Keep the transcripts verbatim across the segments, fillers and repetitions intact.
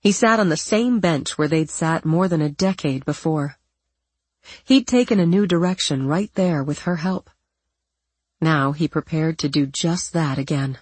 He sat on the same bench where they'd sat more than a decade before. He'd taken a new direction right there with her help. Now he prepared to do just that again.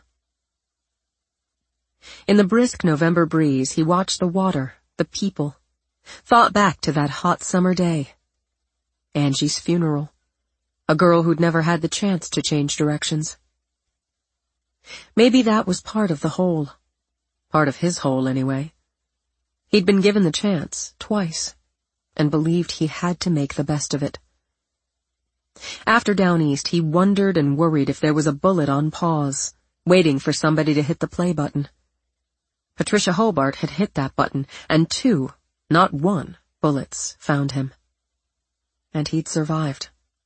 In the brisk November breeze, he watched the water, the people, thought back to that hot summer day. Angie's funeral. A girl who'd never had the chance to change directions. Maybe that was part of the whole. Part of his whole, anyway. He'd been given the chance, twice, and believed he had to make the best of it. After Down East, he wondered and worried if there was a bullet on pause, waiting for somebody to hit the play button. Patricia Hobart had hit that button, and two, not one, bullets found him. And he'd survived.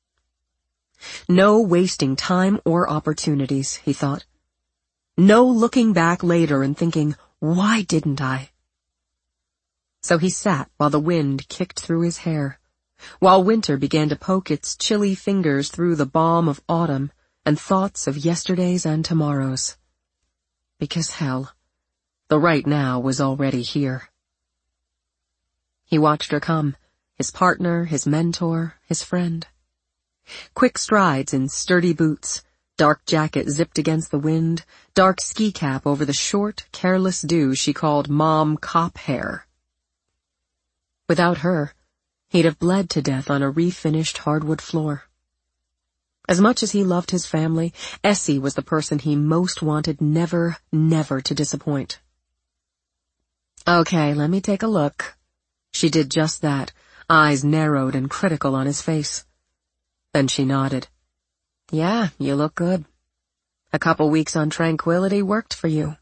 No wasting time or opportunities, he thought. No looking back later and thinking, why didn't I? So he sat while the wind kicked through his hair, while winter began to poke its chilly fingers through the balm of autumn and thoughts of yesterdays and tomorrows. Because hell, the right now was already here. He watched her come, his partner, his mentor, his friend. Quick strides in sturdy boots, dark jacket zipped against the wind, dark ski cap over the short, careless do she called mom cop hair. Without her, he'd have bled to death on a refinished hardwood floor. As much as he loved his family, Essie was the person he most wanted never, never to disappoint. Okay, let me take a look. She did just that, eyes narrowed and critical on his face. Then she nodded. Yeah, you look good. A couple weeks on Tranquility worked for you.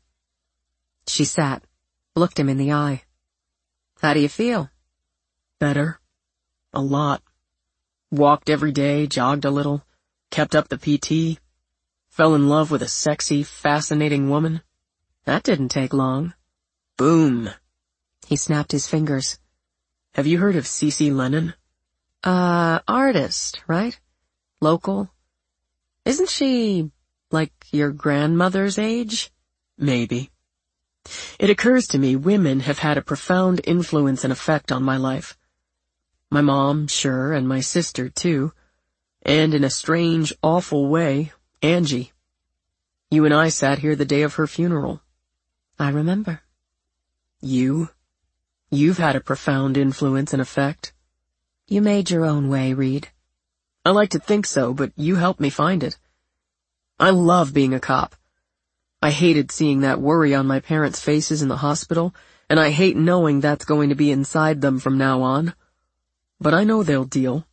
She sat, looked him in the eye. How do you feel? Better. A lot. Walked every day, jogged a little, kept up the P T, fell in love with a sexy, fascinating woman. That didn't take long. Boom. He snapped his fingers. Have you heard of Cece Lennon? Uh, artist, right? Local. Isn't she, like, your grandmother's age? Maybe. It occurs to me women have had a profound influence and effect on my life. My mom, sure, and my sister, too. And in a strange, awful way, Angie. You and I sat here the day of her funeral. I remember. You? You've had a profound influence and effect. You made your own way, Reed. I like to think so, but you helped me find it. I love being a cop. I hated seeing that worry on my parents' faces in the hospital, and I hate knowing that's going to be inside them from now on. But I know they'll deal.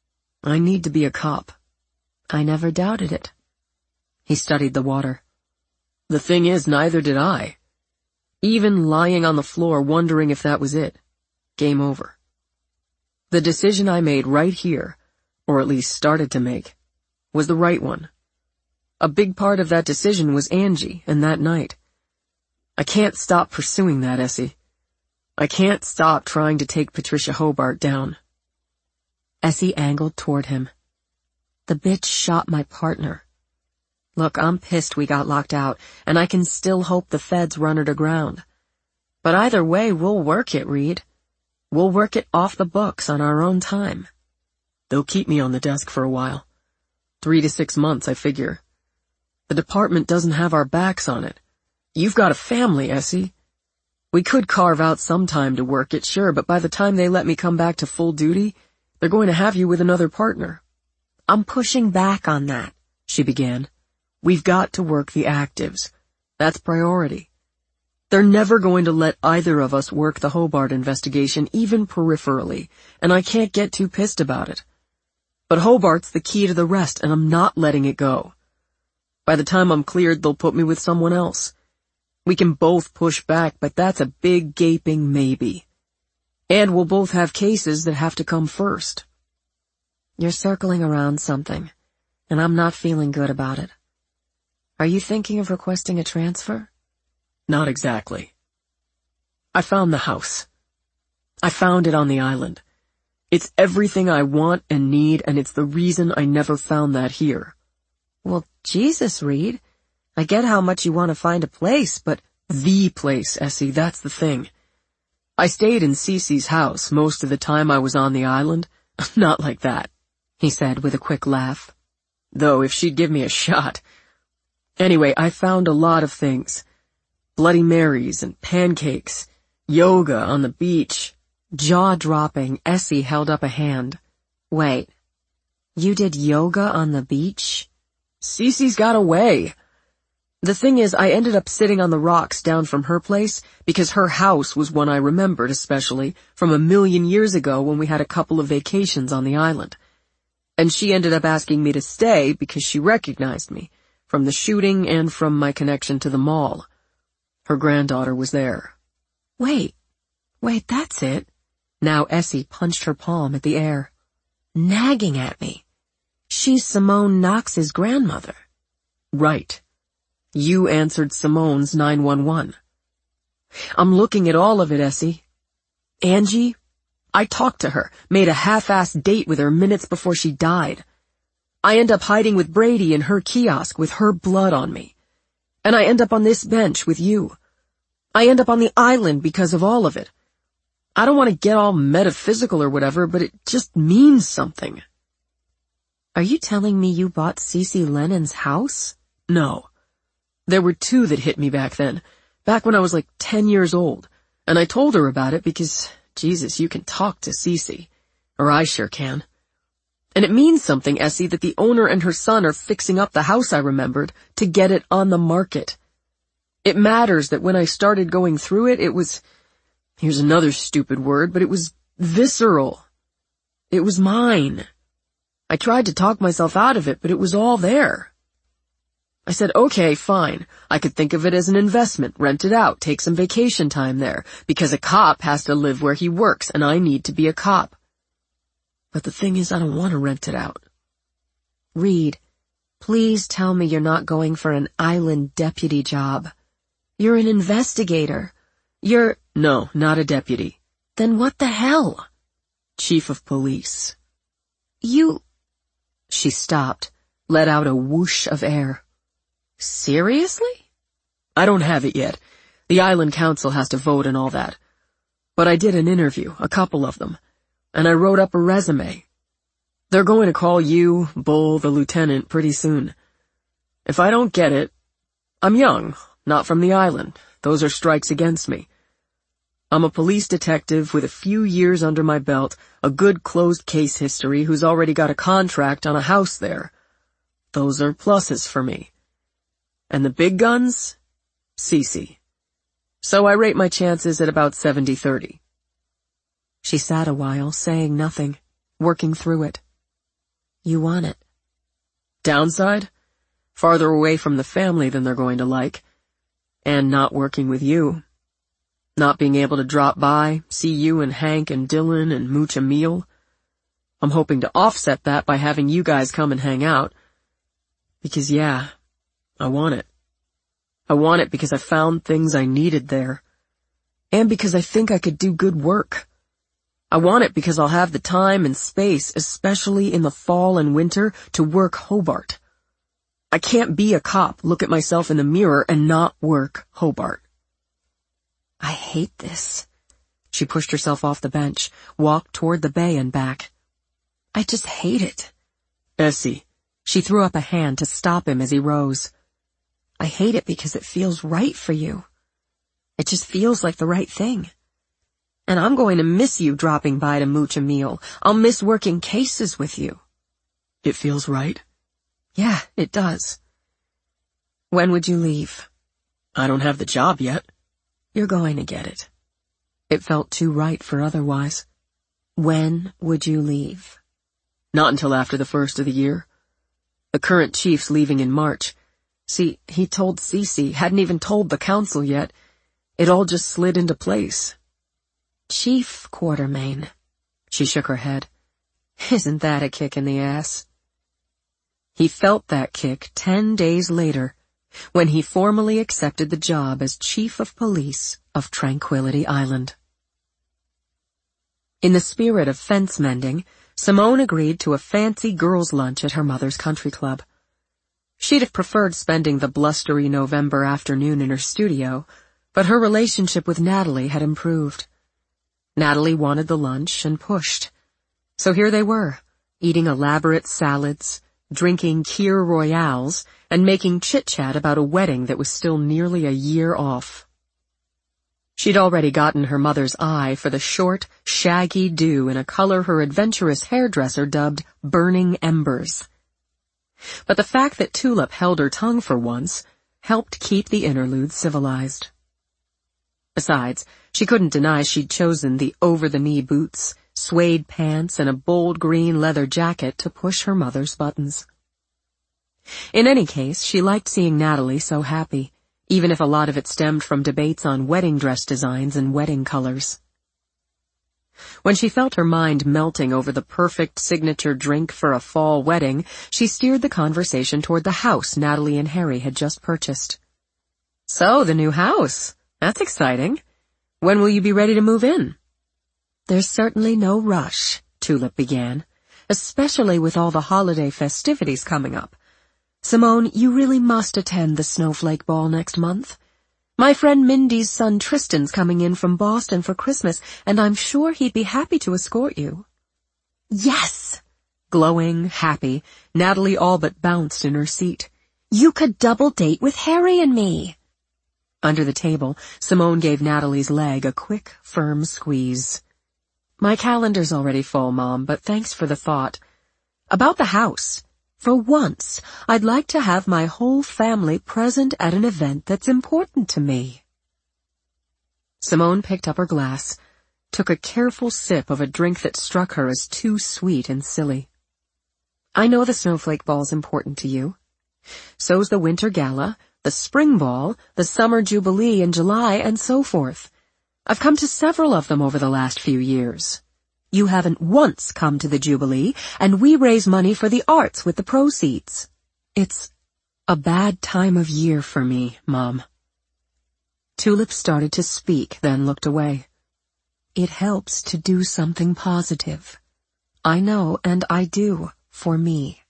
I need to be a cop. I never doubted it. He studied the water. The thing is, neither did I. Even lying on the floor wondering if that was it. Game over. The decision I made right here, or at least started to make, was the right one. A big part of that decision was Angie and that night. I can't stop pursuing that, Essie. I can't stop trying to take Patricia Hobart down. Essie angled toward him. The bitch shot my partner. Look, I'm pissed we got locked out, and I can still hope the feds run her to ground. But either way, we'll work it, Reed. We'll work it off the books on our own time. They'll keep me on the desk for a while. Three to six months, I figure. The department doesn't have our backs on it. You've got a family, Essie. We could carve out some time to work it, sure, but by the time they let me come back to full duty, they're going to have you with another partner. I'm pushing back on that, she began. We've got to work the actives. That's priority. They're never going to let either of us work the Hobart investigation, even peripherally, and I can't get too pissed about it. But Hobart's the key to the rest, and I'm not letting it go. By the time I'm cleared, they'll put me with someone else. We can both push back, but that's a big gaping maybe. And we'll both have cases that have to come first. You're circling around something, and I'm not feeling good about it. Are you thinking of requesting a transfer? Not exactly. I found the house. I found it on the island. It's everything I want and need, and it's the reason I never found that here. Well, Jesus, Reed. I get how much you want to find a place, but the place, Essie, that's the thing. I stayed in Cece's house most of the time I was on the island. Not like that, he said with a quick laugh. Though if she'd give me a shot. Anyway, I found a lot of things. Bloody Marys and pancakes, yoga on the beach. Jaw-dropping, Essie held up a hand. Wait, you did yoga on the beach? Cece's got away. The thing is, I ended up sitting on the rocks down from her place because her house was one I remembered especially from a million years ago when we had a couple of vacations on the island. And she ended up asking me to stay because she recognized me, from the shooting and from my connection to the mall. Her granddaughter was there. Wait, wait, that's it. Now Essie punched her palm at the air. Nagging at me. She's Simone Knox's grandmother. Right. You answered Simone's nine one one. I'm looking at all of it, Essie. Angie? I talked to her, made a half-assed date with her minutes before she died. I end up hiding with Brady in her kiosk with her blood on me. And I end up on this bench with you. I end up on the island because of all of it. I don't want to get all metaphysical or whatever, but it just means something. Are you telling me you bought Cece Lennon's house? No. There were two that hit me back then, back when I was like ten years old, and I told her about it because, Jesus, you can talk to Cece. Or I sure can. And it means something, Essie, that the owner and her son are fixing up the house I remembered to get it on the market. It matters that when I started going through it, it was, here's another stupid word, but it was visceral. It was mine. I tried to talk myself out of it, but it was all there. I said, okay, fine. I could think of it as an investment, rent it out, take some vacation time there, because a cop has to live where he works, and I need to be a cop. But the thing is, I don't want to rent it out. Reed, please tell me you're not going for an island deputy job. You're an investigator. You're... No, not a deputy. Then what the hell? Chief of police. You... She stopped, let out a whoosh of air. Seriously? I don't have it yet. The island council has to vote and all that. But I did an interview, a couple of them, and I wrote up a resume. They're going to call you, Bull, the lieutenant, pretty soon. If I don't get it, I'm young, not from the island. Those are strikes against me. I'm a police detective with a few years under my belt, a good closed case history who's already got a contract on a house there. Those are pluses for me. And the big guns? Cece. So I rate my chances at about seventy thirty. She sat a while, saying nothing, working through it. You want it. Downside? Farther away from the family than they're going to like. And not working with you. Not being able to drop by, see you and Hank and Dylan and mooch a meal. I'm hoping to offset that by having you guys come and hang out. Because yeah, I want it. I want it because I found things I needed there. And because I think I could do good work. I want it because I'll have the time and space, especially in the fall and winter, to work Hobart. I can't be a cop, look at myself in the mirror, and not work Hobart. I hate this. She pushed herself off the bench, walked toward the bay and back. I just hate it. Essie. She threw up a hand to stop him as he rose. I hate it because it feels right for you. It just feels like the right thing. And I'm going to miss you dropping by to mooch a meal. I'll miss working cases with you. It feels right? Yeah, it does. When would you leave? I don't have the job yet. You're going to get it. It felt too right for otherwise. When would you leave? Not until after the first of the year. The current chief's leaving in March. See, he told Cece, hadn't even told the council yet. It all just slid into place. Chief Quartermain. She shook her head. Isn't that a kick in the ass? He felt that kick ten days later, when he formally accepted the job as Chief of Police of Tranquility Island. In the spirit of fence mending, Simone agreed to a fancy girls' lunch at her mother's country club. She'd have preferred spending the blustery November afternoon in her studio, but her relationship with Natalie had improved. Natalie wanted the lunch and pushed. So here they were, eating elaborate salads, drinking Kir Royales, and making chit-chat about a wedding that was still nearly a year off. She'd already gotten her mother's eye for the short, shaggy do in a color her adventurous hairdresser dubbed burning embers. But the fact that Tulip held her tongue for once helped keep the interlude civilized. Besides, she couldn't deny she'd chosen the over-the-knee boots, suede pants, and a bold green leather jacket to push her mother's buttons. In any case, she liked seeing Natalie so happy, even if a lot of it stemmed from debates on wedding dress designs and wedding colors. When she felt her mind melting over the perfect signature drink for a fall wedding, she steered the conversation toward the house Natalie and Harry had just purchased. "So, the new house. That's exciting. When will you be ready to move in?" "There's certainly no rush," Tulip began, "especially with all the holiday festivities coming up. Simone, you really must attend the Snowflake Ball next month. My friend Mindy's son Tristan's coming in from Boston for Christmas, and I'm sure he'd be happy to escort you." "Yes!" Glowing, happy, Natalie all but bounced in her seat. "You could double date with Harry and me." Under the table, Simone gave Natalie's leg a quick, firm squeeze. "My calendar's already full, Mom, but thanks for the thought. About the house. For once, I'd like to have my whole family present at an event that's important to me." Simone picked up her glass, took a careful sip of a drink that struck her as too sweet and silly. "I know the Snowflake Ball's important to you. So's the Winter Gala, the Spring Ball, the Summer Jubilee in July, and so forth. I've come to several of them over the last few years. You haven't once come to the Jubilee, and we raise money for the arts with the proceeds. It's a bad time of year for me, Mom." Tulip started to speak, then looked away. "It helps to do something positive. I know, and I do, for me."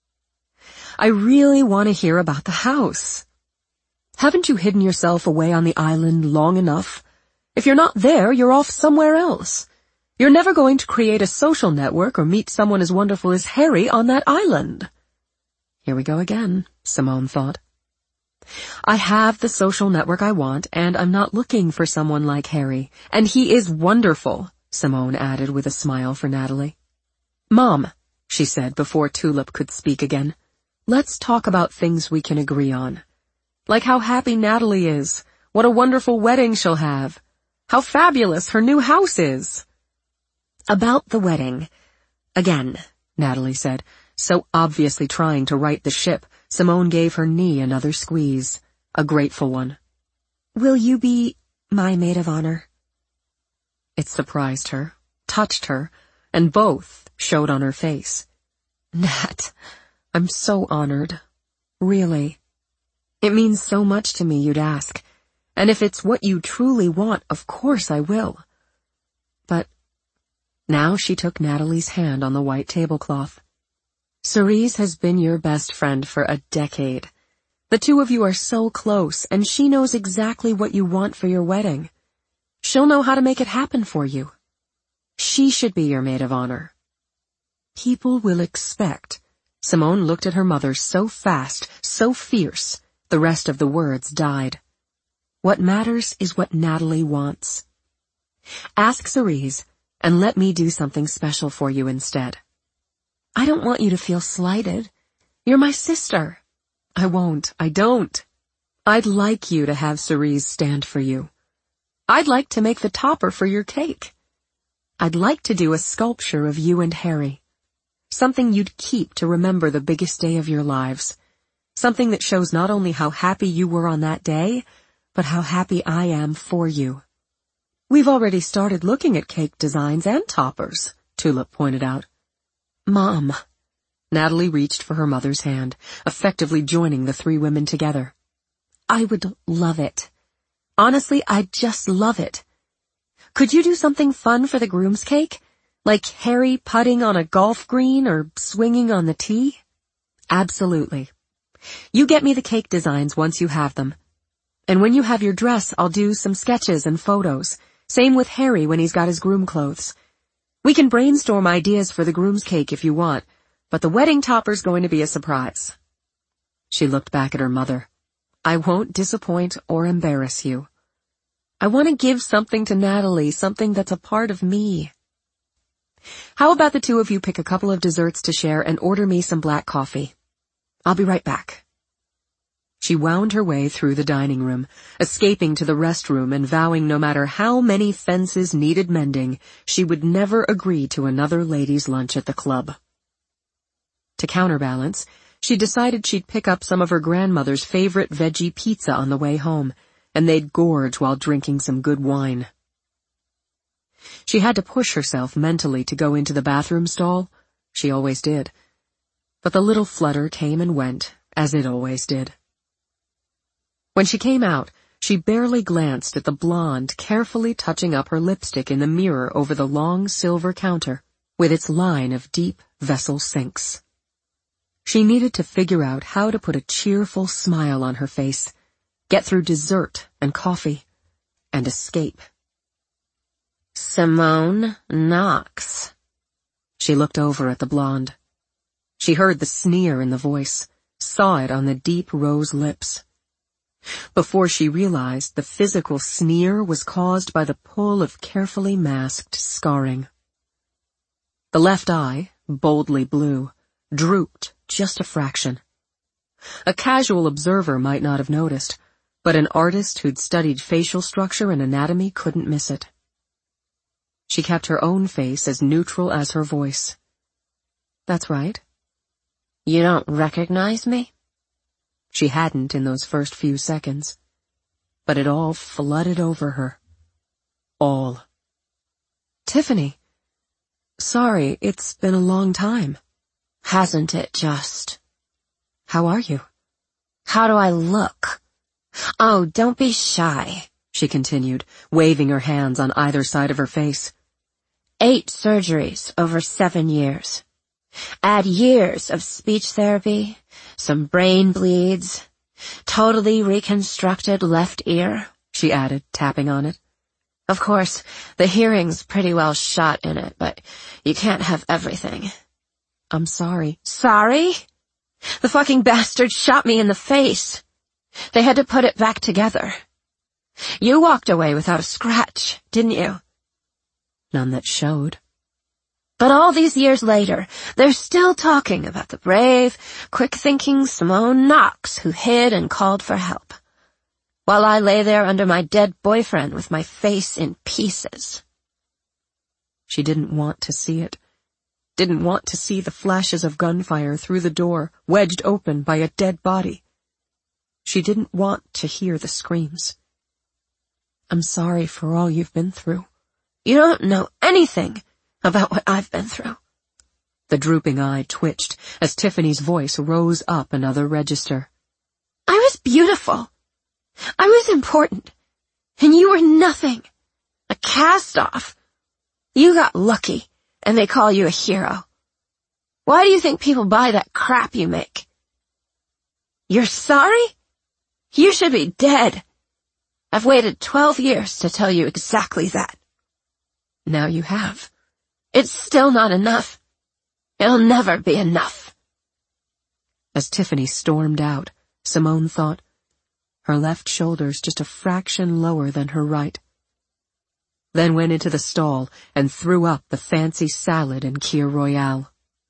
"I really want to hear about the house. Haven't you hidden yourself away on the island long enough? If you're not there, you're off somewhere else. You're never going to create a social network or meet someone as wonderful as Harry on that island." Here we go again, Simone thought. "I have the social network I want, and I'm not looking for someone like Harry. And he is wonderful," Simone added with a smile for Natalie. "Mom," she said before Tulip could speak again, "let's talk about things we can agree on. Like how happy Natalie is, what a wonderful wedding she'll have, how fabulous her new house is." "About the wedding. Again," Natalie said, so obviously trying to right the ship, Simone gave her knee another squeeze, a grateful one. "Will you be my maid of honor?" It surprised her, touched her, and both showed on her face. "Nat, I'm so honored. Really. It means so much to me you'd ask, and if it's what you truly want, of course I will. But..." Now she took Natalie's hand on the white tablecloth. "Cerise has been your best friend for a decade. The two of you are so close, and she knows exactly what you want for your wedding. She'll know how to make it happen for you. She should be your maid of honor." "People will expect." Simone looked at her mother so fast, so fierce, the rest of the words died. "What matters is what Natalie wants. Ask Cerise, and let me do something special for you instead." "I don't want you to feel slighted. You're my sister." "I won't. I don't. I'd like you to have Cerise stand for you. I'd like to make the topper for your cake. I'd like to do a sculpture of you and Harry. Something you'd keep to remember the biggest day of your lives. Something that shows not only how happy you were on that day, but how happy I am for you. We've already started looking at cake designs and toppers," Tulip pointed out. "Mom." Natalie reached for her mother's hand, effectively joining the three women together. "I would love it. Honestly, I'd just love it. Could you do something fun for the groom's cake? Like Harry putting on a golf green or swinging on the tee?" "Absolutely. You get me the cake designs once you have them. And when you have your dress, I'll do some sketches and photos. Same with Harry when he's got his groom clothes. We can brainstorm ideas for the groom's cake if you want, but the wedding topper's going to be a surprise. She looked back at her mother. I won't disappoint or embarrass you. I want to give something to Natalie, something that's a part of me. How about the two of you pick a couple of desserts to share and order me some black coffee? I'll be right back. She wound her way through the dining room, escaping to the restroom and vowing no matter how many fences needed mending, she would never agree to another ladies' lunch at the club. To counterbalance, she decided she'd pick up some of her grandmother's favorite veggie pizza on the way home, and they'd gorge while drinking some good wine. She had to push herself mentally to go into the bathroom stall. She always did. But the little flutter came and went, as it always did. When she came out, she barely glanced at the blonde carefully touching up her lipstick in the mirror over the long silver counter, with its line of deep vessel sinks. She needed to figure out how to put a cheerful smile on her face, get through dessert and coffee, and escape. Simone Knox. She looked over at the blonde. She heard the sneer in the voice, saw it on the deep rose lips. Before she realized, the physical sneer was caused by the pull of carefully masked scarring. The left eye, boldly blue, drooped just a fraction. A casual observer might not have noticed, but an artist who'd studied facial structure and anatomy couldn't miss it. She kept her own face as neutral as her voice. That's right. You don't recognize me? She hadn't in those first few seconds. But it all flooded over her. All. Tiffany. Sorry, it's been a long time. Hasn't it just? How are you? How do I look? Oh, don't be shy, she continued, waving her hands on either side of her face. Eight surgeries over seven years. Add years of speech therapy, some brain bleeds, totally reconstructed left ear, she added, tapping on it. Of course, the hearing's pretty well shot in it, but you can't have everything. I'm sorry. Sorry? The fucking bastard shot me in the face. They had to put it back together. You walked away without a scratch, didn't you? None that showed. But all these years later, they're still talking about the brave, quick-thinking Simone Knox who hid and called for help, while I lay there under my dead boyfriend with my face in pieces. She didn't want to see it. Didn't want to see the flashes of gunfire through the door, wedged open by a dead body. She didn't want to hear the screams. I'm sorry for all you've been through. You don't know anything about what I've been through. The drooping eye twitched as Tiffany's voice rose up another register. I was beautiful. I was important. And you were nothing. A cast-off. You got lucky, and they call you a hero. Why do you think people buy that crap you make? You're sorry? You should be dead. I've waited twelve years to tell you exactly that. Now you have. It's still not enough. It'll never be enough. As Tiffany stormed out, Simone thought, her left shoulder's just a fraction lower than her right. Then went into the stall and threw up the fancy salad and Kir Royale.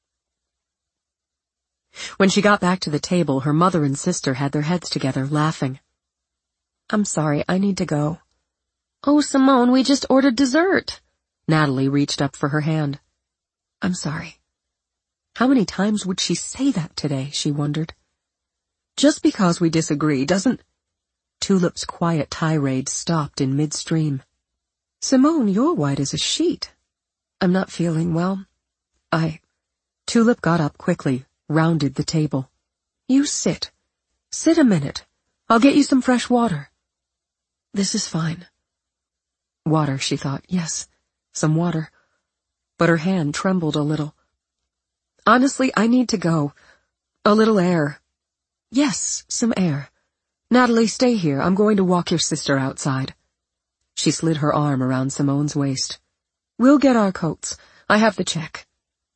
When she got back to the table, her mother and sister had their heads together, laughing. I'm sorry, I need to go. Oh, Simone, we just ordered dessert. Natalie reached up for her hand. I'm sorry. How many times would she say that today, she wondered. Just because we disagree doesn't... Tulip's quiet tirade stopped in midstream. Simone, you're white as a sheet. I'm not feeling well. I... Tulip got up quickly, rounded the table. You sit. Sit a minute. I'll get you some fresh water. This is fine. Water, she thought. Yes. Some water. But her hand trembled a little. Honestly, I need to go. A little air. Yes, some air. Natalie, stay here. I'm going to walk your sister outside. She slid her arm around Simone's waist. "We'll get our coats. I have the check."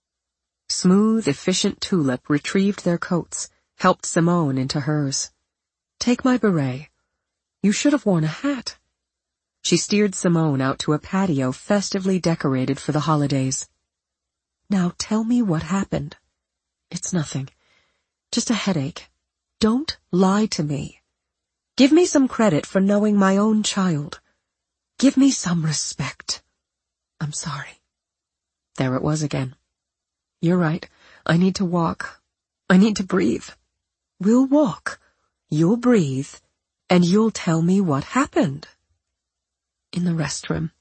Smooth, efficient Tulip retrieved their coats, helped Simone into hers. "Take my beret. You should have worn a hat." She steered Simone out to a patio festively decorated for the holidays. "Now tell me what happened." "It's nothing. Just a headache. Don't lie to me. Give me some credit for knowing my own child. Give me some respect." "I'm sorry." There it was again. "You're right. I need to walk. I need to breathe." "We'll walk. You'll breathe. And you'll tell me what happened." "In the restroom.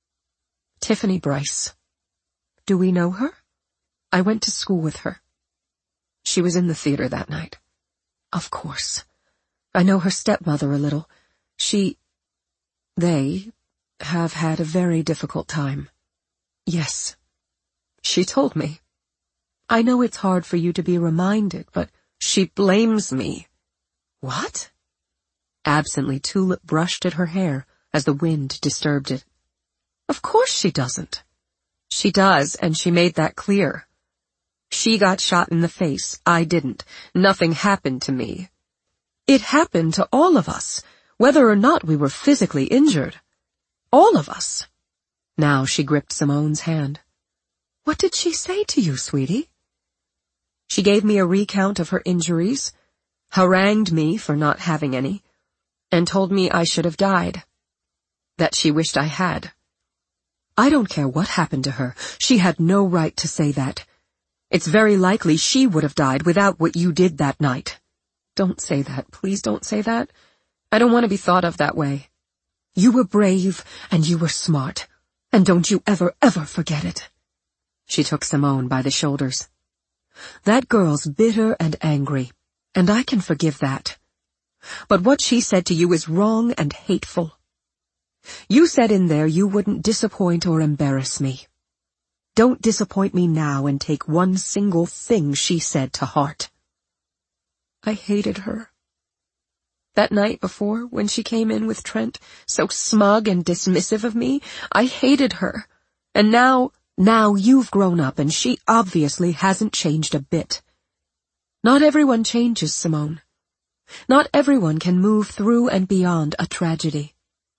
Tiffany Bryce." "Do we know her?" "I went to school with her. She was in the theater that night." "Of course. I know her stepmother a little. She... They have had a very difficult time." "Yes. She told me. I know it's hard for you to be reminded, but she blames me." "What?" Absently, Tulip brushed at her hair as the wind disturbed it. "Of course she doesn't." "She does, and she made that clear. She got shot in the face. I didn't. Nothing happened to me." "It happened to all of us, whether or not we were physically injured. All of us." Now she gripped Simone's hand. "What did she say to you, sweetie?" "She gave me a recount of her injuries, harangued me for not having any, and told me I should have died. That she wished I had." "I don't care what happened to her. She had no right to say that. It's very likely she would have died without what you did that night." "Don't say that. Please don't say that. I don't want to be thought of that way." "You were brave, and you were smart, and don't you ever, ever forget it." She took Simone by the shoulders. "That girl's bitter and angry, and I can forgive that. But what she said to you is wrong and hateful. You said in there you wouldn't disappoint or embarrass me. Don't disappoint me now and take one single thing she said to heart." "I hated her. That night before, when she came in with Trent, so smug and dismissive of me, I hated her. And now, now you've grown up and she obviously hasn't changed a bit. Not everyone changes, Simone. Not everyone can move through and beyond a tragedy."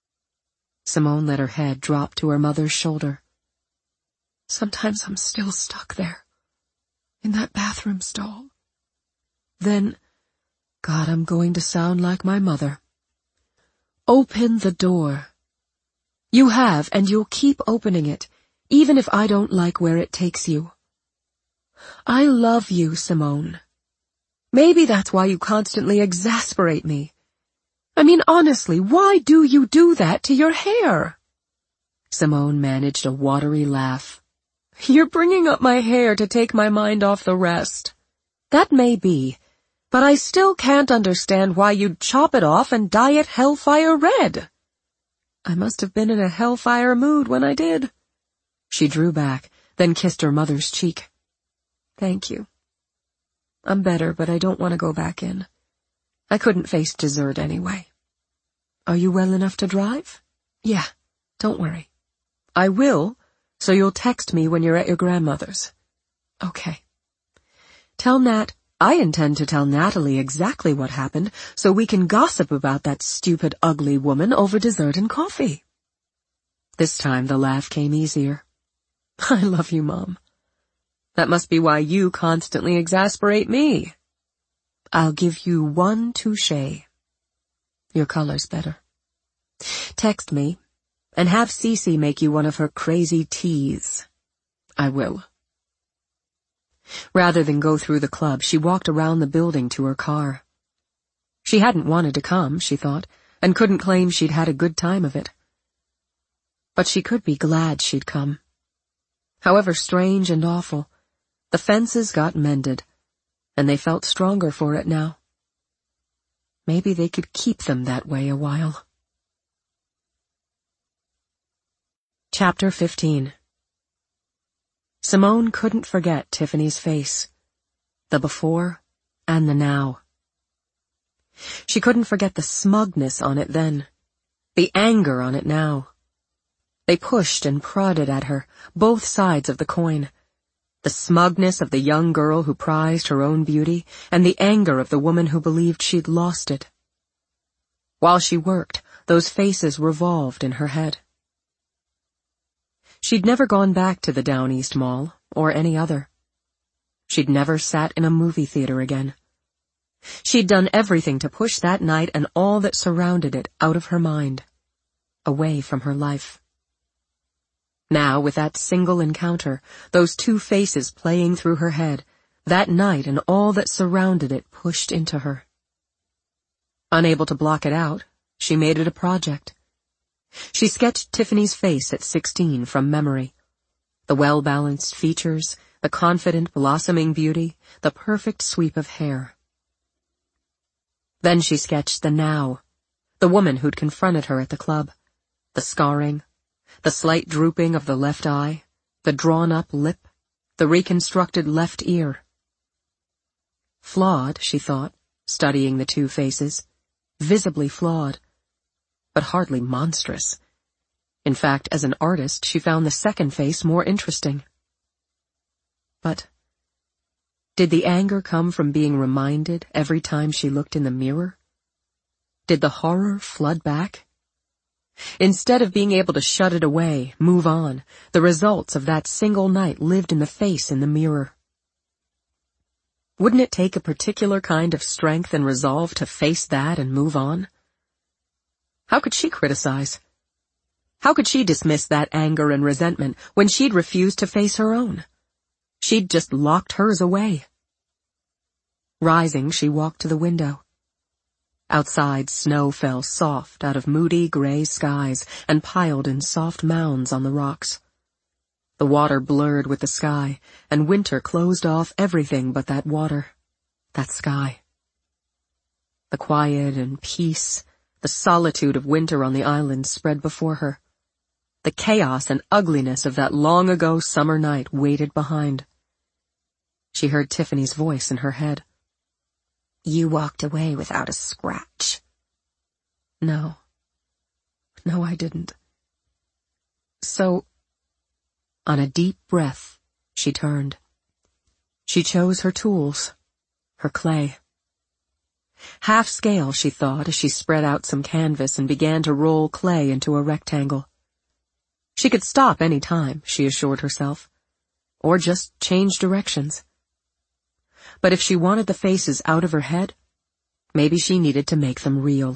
Simone let her head drop to her mother's shoulder. "Sometimes I'm still stuck there, in that bathroom stall. Then, God, I'm going to sound like my mother. Open the door. You have, and you'll keep opening it, even if I don't like where it takes you. I love you, Simone. Maybe that's why you constantly exasperate me. I mean, honestly, why do you do that to your hair?" Simone managed a watery laugh. "You're bringing up my hair to take my mind off the rest. That may be, but I still can't understand why you'd chop it off and dye it hellfire red." "I must have been in a hellfire mood when I did." She drew back, then kissed her mother's cheek. "Thank you. I'm better, but I don't want to go back in. I couldn't face dessert anyway." "Are you well enough to drive?" "Yeah, don't worry." "I will, so you'll text me when you're at your grandmother's." "Okay. Tell Nat I intend to tell Natalie exactly what happened so we can gossip about that stupid, ugly woman over dessert and coffee." This time the laugh came easier. "I love you, Mom. That must be why you constantly exasperate me." "I'll give you one touche. Your color's better. Text me, and have Cece make you one of her crazy teas." "I will." Rather than go through the club, she walked around the building to her car. She hadn't wanted to come, she thought, and couldn't claim she'd had a good time of it. But she could be glad she'd come. However strange and awful, the fences got mended, and they felt stronger for it now. Maybe they could keep them that way a while. Chapter fifteen. Simone couldn't forget Tiffany's face, the before and the now. She couldn't forget the smugness on it then, the anger on it now, They pushed and prodded at her, both sides of the coin. The smugness of the young girl who prized her own beauty, and the anger of the woman who believed she'd lost it. While she worked, those faces revolved in her head. She'd never gone back to the Down East Mall, or any other. She'd never sat in a movie theater again. She'd done everything to push that night and all that surrounded it out of her mind, away from her life. Now, with that single encounter, those two faces playing through her head, that night and all that surrounded it pushed into her. Unable to block it out, she made it a project. She sketched Tiffany's face at sixteen from memory. The well-balanced features, the confident, blossoming beauty, the perfect sweep of hair. Then she sketched the now, the woman who'd confronted her at the club, the scarring, the slight drooping of the left eye, the drawn-up lip, the reconstructed left ear. Flawed, she thought, studying the two faces, visibly flawed, but hardly monstrous. In fact, as an artist, she found the second face more interesting. But did the anger come from being reminded every time she looked in the mirror? Did the horror flood back? Instead of being able to shut it away, move on, the results of that single night lived in the face in the mirror. Wouldn't it take a particular kind of strength and resolve to face that and move on? How could she criticize? How could she dismiss that anger and resentment when she'd refused to face her own? She'd just locked hers away. Rising, she walked to the window. Outside, snow fell soft out of moody gray skies and piled in soft mounds on the rocks. The water blurred with the sky, and winter closed off everything but that water, that sky. The quiet and peace, the solitude of winter on the island spread before her. The chaos and ugliness of that long-ago summer night waited behind. She heard Tiffany's voice in her head. You walked away without a scratch. No. No, I didn't. So, on a deep breath, she turned. She chose her tools, her clay. Half scale, she thought, as she spread out some canvas and began to roll clay into a rectangle. She could stop any time, she assured herself, or just change directions. But if she wanted the faces out of her head, maybe she needed to make them real.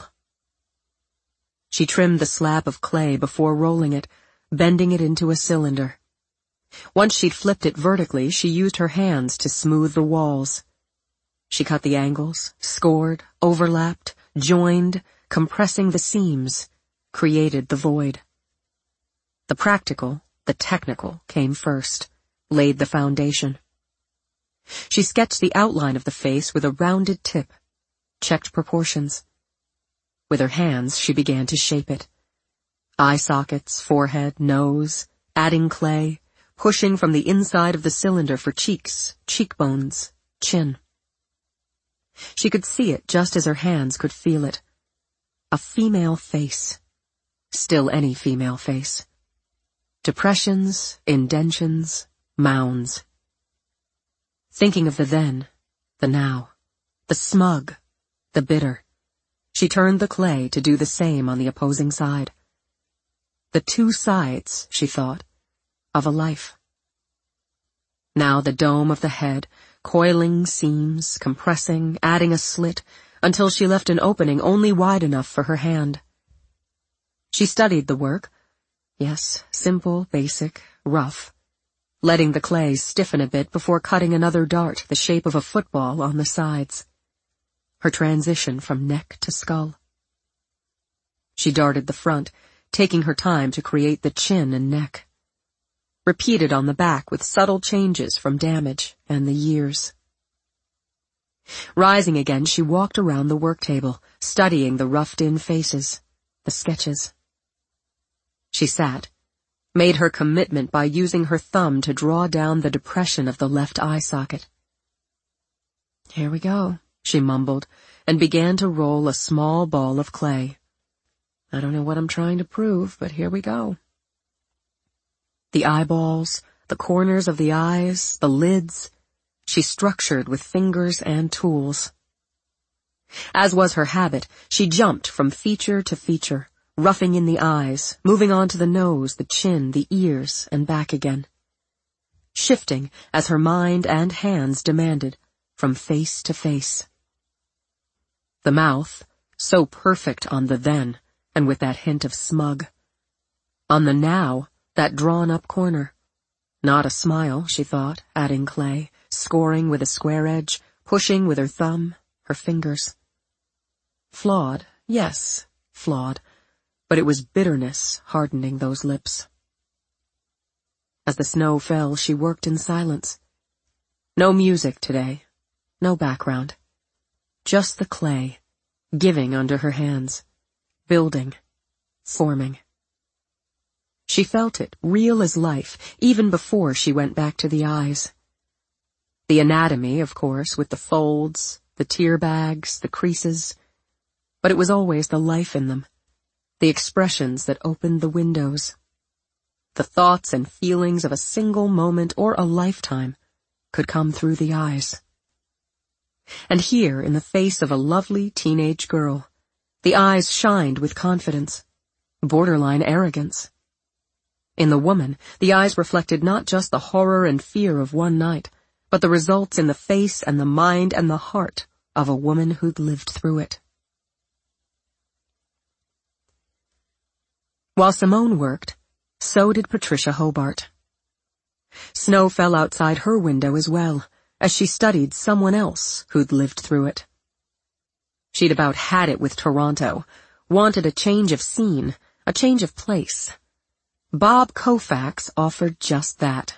She trimmed the slab of clay before rolling it, bending it into a cylinder. Once she'd flipped it vertically, she used her hands to smooth the walls. She cut the angles, scored, overlapped, joined, compressing the seams, created the void. The practical, the technical, came first, laid the foundation. She sketched the outline of the face with a rounded tip, checked proportions. With her hands, she began to shape it. Eye sockets, forehead, nose, adding clay, pushing from the inside of the cylinder for cheeks, cheekbones, chin. She could see it just as her hands could feel it. A female face. Still any female face. Depressions, indentions, mounds. Thinking of the then, the now, the smug, the bitter, she turned the clay to do the same on the opposing side. The two sides, she thought, of a life. Now the dome of the head, coiling seams, compressing, adding a slit, until she left an opening only wide enough for her hand. She studied the work. Yes, simple, basic, rough. Letting the clay stiffen a bit before cutting another dart the shape of a football on the sides. Her transition from neck to skull. She darted the front, taking her time to create the chin and neck. Repeated on the back with subtle changes from damage and the years. Rising again, she walked around the work table, studying the roughed-in faces, the sketches. She sat, made her commitment by using her thumb to draw down the depression of the left eye socket. Here we go, she mumbled, and began to roll a small ball of clay. I don't know what I'm trying to prove, but here we go. The eyeballs, the corners of the eyes, the lids, she structured with fingers and tools. As was her habit, she jumped from feature to feature, roughing in the eyes, moving on to the nose, the chin, the ears, and back again. Shifting as her mind and hands demanded, from face to face. The mouth, so perfect on the then, and with that hint of smug. On the now, that drawn-up corner. Not a smile, she thought, adding clay, scoring with a square edge, pushing with her thumb, her fingers. Flawed, yes, flawed, but it was bitterness hardening those lips. As the snow fell, she worked in silence. No music today, no background. Just the clay, giving under her hands, building, forming. She felt it, real as life, even before she went back to the eyes. The anatomy, of course, with the folds, the tear bags, the creases, but it was always the life in them, the expressions that opened the windows. The thoughts and feelings of a single moment or a lifetime could come through the eyes. And here, in the face of a lovely teenage girl, the eyes shined with confidence, borderline arrogance. In the woman, the eyes reflected not just the horror and fear of one night, but the results in the face and the mind and the heart of a woman who'd lived through it. While Simone worked, so did Patricia Hobart. Snow fell outside her window as well, as she studied someone else who'd lived through it. She'd about had it with Toronto, wanted a change of scene, a change of place. Bob Koufax offered just that.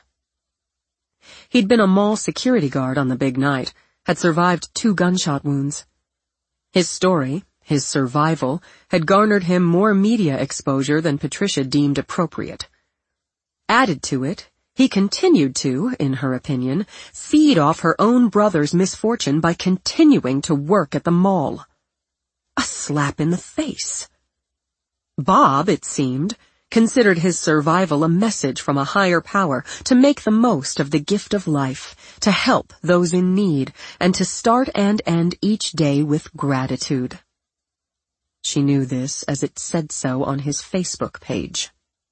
He'd been a mall security guard on the big night, had survived two gunshot wounds. His story, his survival, had garnered him more media exposure than Patricia deemed appropriate. Added to it, he continued to, in her opinion, feed off her own brother's misfortune by continuing to work at the mall. A slap in the face. Bob, it seemed, considered his survival a message from a higher power to make the most of the gift of life, to help those in need, and to start and end each day with gratitude. She knew this as it said so on his Facebook page.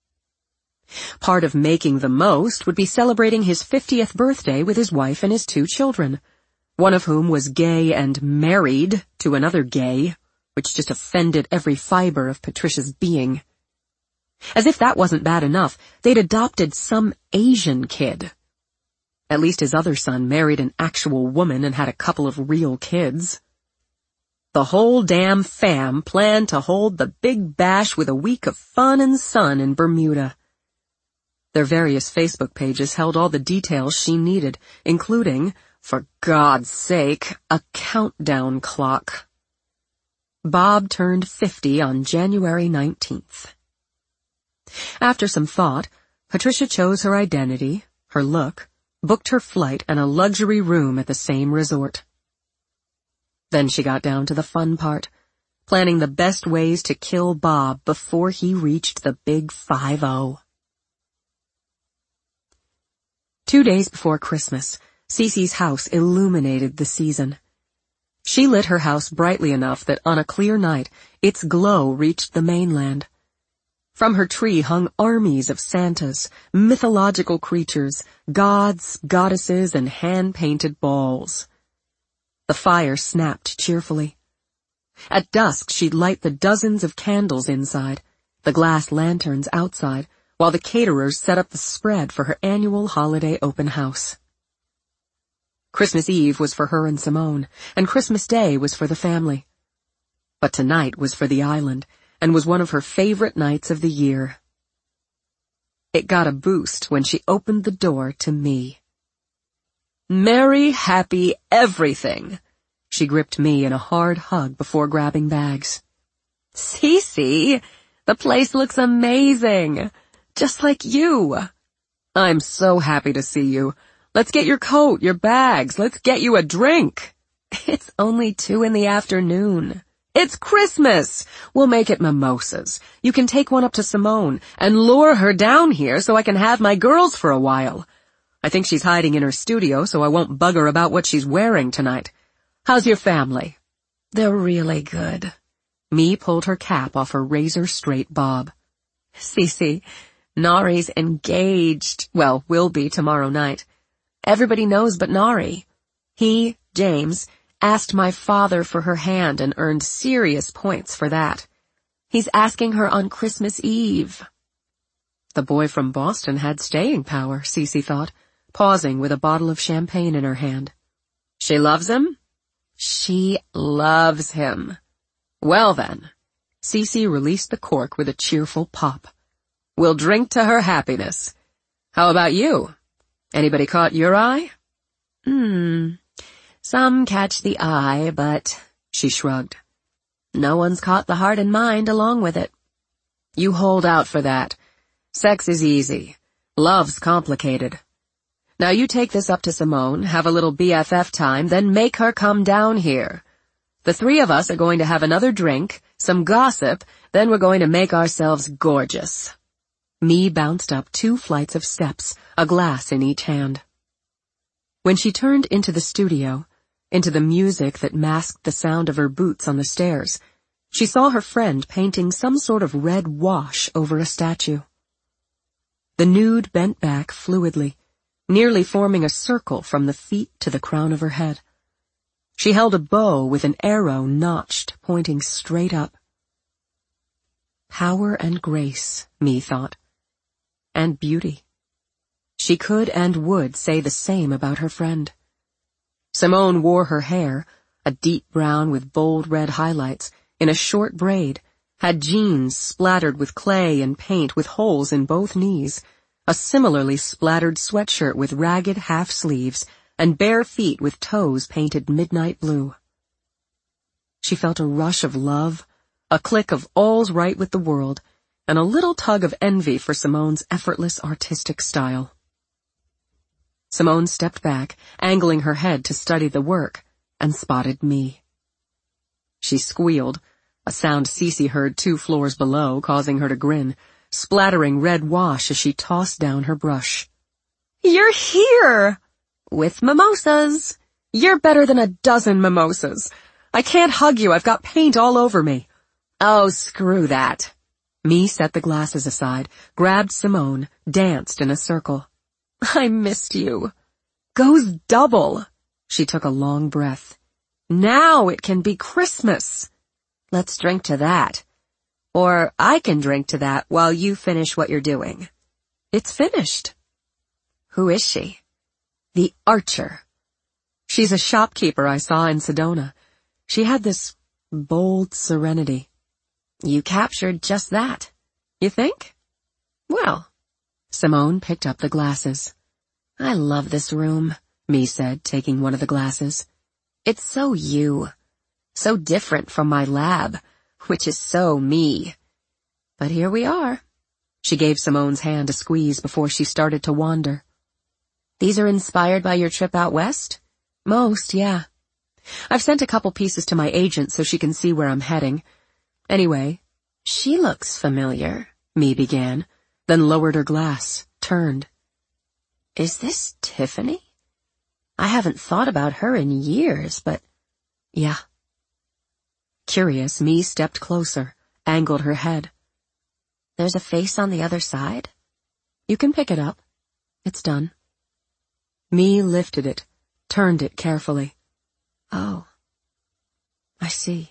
Part of making the most would be celebrating his fiftieth birthday with his wife and his two children, one of whom was gay and married to another gay, which just offended every fiber of Patricia's being. As if that wasn't bad enough, they'd adopted some Asian kid. At least his other son married an actual woman and had a couple of real kids. The whole damn fam planned to hold the big bash with a week of fun and sun in Bermuda. Their various Facebook pages held all the details she needed, including, for God's sake, a countdown clock. Bob turned fifty on January nineteenth. After some thought, Patricia chose her identity, her look, booked her flight and a luxury room at the same resort. Then she got down to the fun part, planning the best ways to kill Bob before he reached the big five-oh. Two days before Christmas, Cece's house illuminated the season. She lit her house brightly enough that on a clear night, its glow reached the mainland. From her tree hung armies of Santas, mythological creatures, gods, goddesses, and hand-painted balls. The fire snapped cheerfully. At dusk, she'd light the dozens of candles inside, the glass lanterns outside, while the caterers set up the spread for her annual holiday open house. Christmas Eve was for her and Simone, and Christmas Day was for the family. But tonight was for the island, and was one of her favorite nights of the year. It got a boost when she opened the door to me. Merry, happy everything! She gripped me in a hard hug before grabbing bags. Cece, the place looks amazing! Just like you! I'm so happy to see you. Let's get your coat, your bags, let's get you a drink. It's only two in the afternoon. It's Christmas! We'll make it mimosas. You can take one up to Simone and lure her down here so I can have my girls for a while. I think she's hiding in her studio, so I won't bug her about what she's wearing tonight. How's your family? They're really good. Mee pulled her cap off her razor-straight bob. Cece, Nari's engaged. Well, will be tomorrow night. Everybody knows but Nari. He, James, asked my father for her hand and earned serious points for that. He's asking her on Christmas Eve. The boy from Boston had staying power, Cece thought, pausing with a bottle of champagne in her hand. She loves him? She loves him. Well then, Cece released the cork with a cheerful pop. We'll drink to her happiness. How about you? Anybody caught your eye? Hmm, some catch the eye, but, she shrugged. No one's caught the heart and mind along with it. You hold out for that. Sex is easy. Love's complicated. Now you take this up to Simone, have a little B F F time, then make her come down here. The three of us are going to have another drink, some gossip, then we're going to make ourselves gorgeous. Mee bounced up two flights of steps, a glass in each hand. When she turned into the studio, into the music that masked the sound of her boots on the stairs, she saw her friend painting some sort of red wash over a statue. The nude bent back fluidly, nearly forming a circle from the feet to the crown of her head. She held a bow with an arrow notched, pointing straight up. Power and grace, Mee thought. And beauty. She could and would say the same about her friend. Simone wore her hair, a deep brown with bold red highlights, in a short braid, had jeans splattered with clay and paint with holes in both knees, a similarly splattered sweatshirt with ragged half sleeves, and bare feet with toes painted midnight blue. She felt a rush of love, a click of all's right with the world, and a little tug of envy for Simone's effortless artistic style. Simone stepped back, angling her head to study the work, and spotted Mee. She squealed, a sound Cece heard two floors below, causing her to grin, splattering red wash as she tossed down her brush. You're here! With mimosas. You're better than a dozen mimosas. I can't hug you, I've got paint all over me. Oh, screw that. Mee set the glasses aside, grabbed Simone, danced in a circle. I missed you. Goes double. She took a long breath. Now it can be Christmas. Let's drink to that. Or I can drink to that while you finish what you're doing. It's finished. Who is she? The Archer. She's a shopkeeper I saw in Sedona. She had this bold serenity. You captured just that. You think? Well, Simone picked up the glasses. I love this room, Mee said, taking one of the glasses. It's so you. So different from my lab, which is so me. But here we are. She gave Simone's hand a squeeze before she started to wander. These are inspired by your trip out west? Most, yeah. I've sent a couple pieces to my agent so she can see where I'm heading. Anyway, she looks familiar, Mee began, then lowered her glass, turned. Is this Tiffany? I haven't thought about her in years, but... Yeah. Curious, Mee stepped closer, angled her head. There's a face on the other side? You can pick it up. It's done. Mee lifted it, turned it carefully. Oh. I see.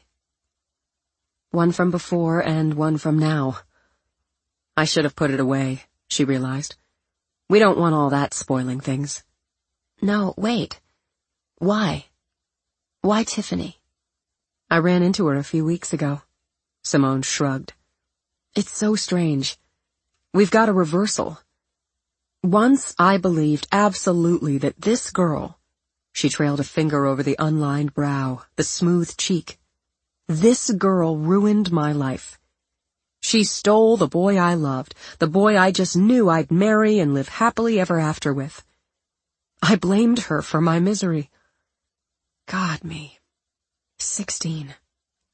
One from before and one from now. I should have put it away, she realized. We don't want all that spoiling things. No, wait. Why? Why Tiffany? I ran into her a few weeks ago. Simone shrugged. It's so strange. We've got a reversal. Once I believed absolutely that this girl, she trailed a finger over the unlined brow, the smooth cheek, this girl ruined my life. She stole the boy I loved, the boy I just knew I'd marry and live happily ever after with. I blamed her for my misery. God, me. Sixteen.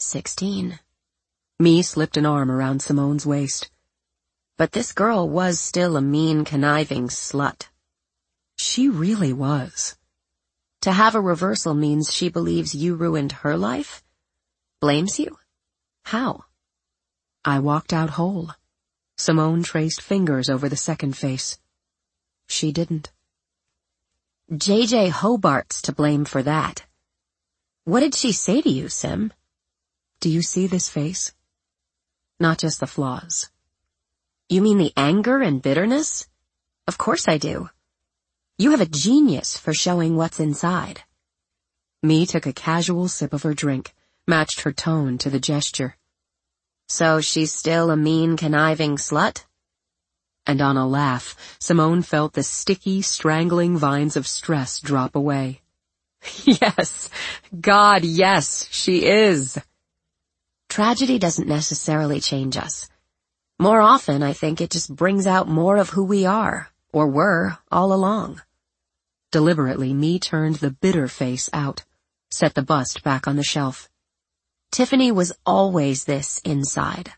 Sixteen. Me slipped an arm around Simone's waist. But this girl was still a mean, conniving slut. She really was. To have a reversal means she believes you ruined her life? Blames you? How? I walked out whole. Simone traced fingers over the second face. She didn't. J J Hobart's to blame for that. What did she say to you, Sim? Do you see this face? Not just the flaws. You mean the anger and bitterness? Of course I do. You have a genius for showing what's inside. Me took a casual sip of her drink, matched her tone to the gesture. So she's still a mean, conniving slut? And on a laugh, Simone felt the sticky, strangling vines of stress drop away. Yes, God, yes, she is. Tragedy doesn't necessarily change us. More often, I think it just brings out more of who we are, or were, all along. Deliberately, Me turned the bitter face out, set the bust back on the shelf. Tiffany was always this inside.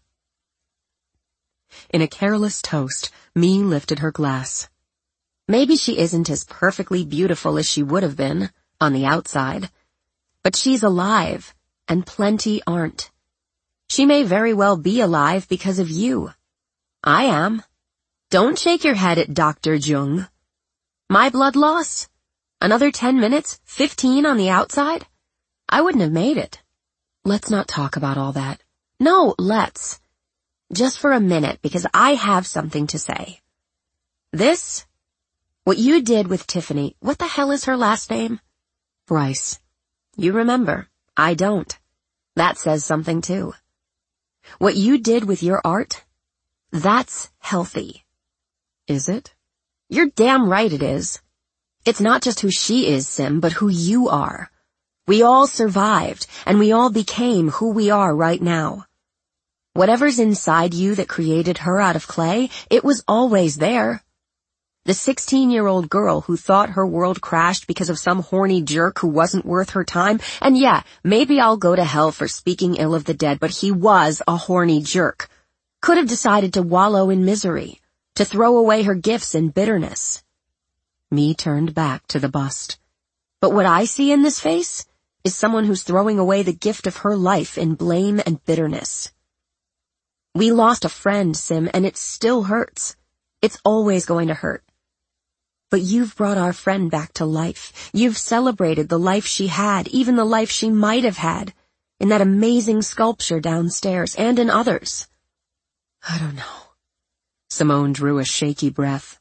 In a careless toast, Me lifted her glass. Maybe she isn't as perfectly beautiful as she would have been, on the outside. But she's alive, and plenty aren't. She may very well be alive because of you. I am. Don't shake your head at Doctor Jung. My blood loss? Another ten minutes, fifteen on the outside? I wouldn't have made it. Let's not talk about all that. No, let's. Just for a minute, because I have something to say. This, what you did with Tiffany, what the hell is her last name? Bryce. You remember. I don't. That says something too. What you did with your art, that's healthy. Is it? You're damn right it is. It's not just who she is, Sim, but who you are. We all survived, and we all became who we are right now. Whatever's inside you that created her out of clay, it was always there. The sixteen-year-old girl who thought her world crashed because of some horny jerk who wasn't worth her time, and yeah, maybe I'll go to hell for speaking ill of the dead, but he was a horny jerk. Could have decided to wallow in misery, to throw away her gifts in bitterness. Me turned back to the bust. But what I see in this face is someone who's throwing away the gift of her life in blame and bitterness. We lost a friend, Sim, and it still hurts. It's always going to hurt. But you've brought our friend back to life. You've celebrated the life she had, even the life she might have had, in that amazing sculpture downstairs and in others. I don't know. Simone drew a shaky breath.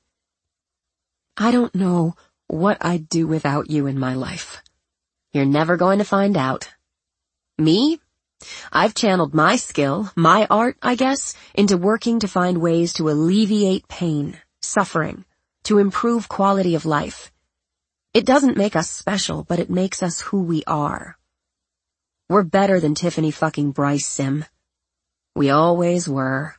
I don't know what I'd do without you in my life. You're never going to find out. Me? I've channeled my skill, my art, I guess, into working to find ways to alleviate pain, suffering, to improve quality of life. It doesn't make us special, but it makes us who we are. We're better than Tiffany fucking Bryce, Sim. We always were.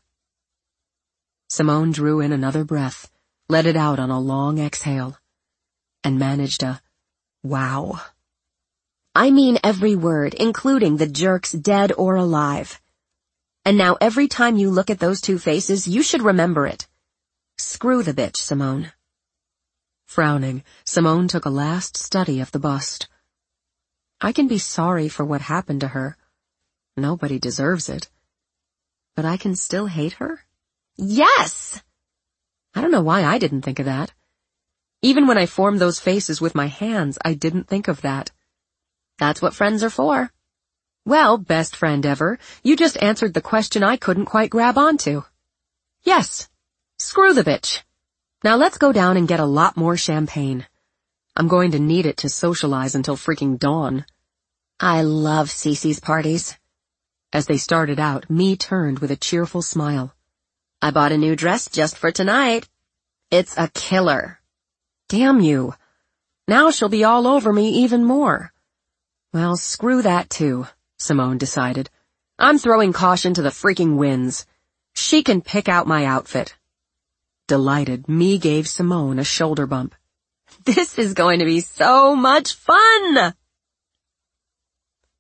Simone drew in another breath, let it out on a long exhale, and managed a wow. I mean every word, including the jerks dead or alive. And now every time you look at those two faces, you should remember it. Screw the bitch, Simone. Frowning, Simone took a last study of the bust. I can be sorry for what happened to her. Nobody deserves it. But I can still hate her? Yes! I don't know why I didn't think of that. Even when I formed those faces with my hands, I didn't think of that. That's what friends are for. Well, best friend ever, you just answered the question I couldn't quite grab onto. Yes, screw the bitch. Now let's go down and get a lot more champagne. I'm going to need it to socialize until freaking dawn. I love Cece's parties. As they started out, Me turned with a cheerful smile. I bought a new dress just for tonight. It's a killer. Damn you. Now she'll be all over me even more. Well, screw that too, Simone decided. I'm throwing caution to the freaking winds. She can pick out my outfit. Delighted, Me gave Simone a shoulder bump. This is going to be so much fun!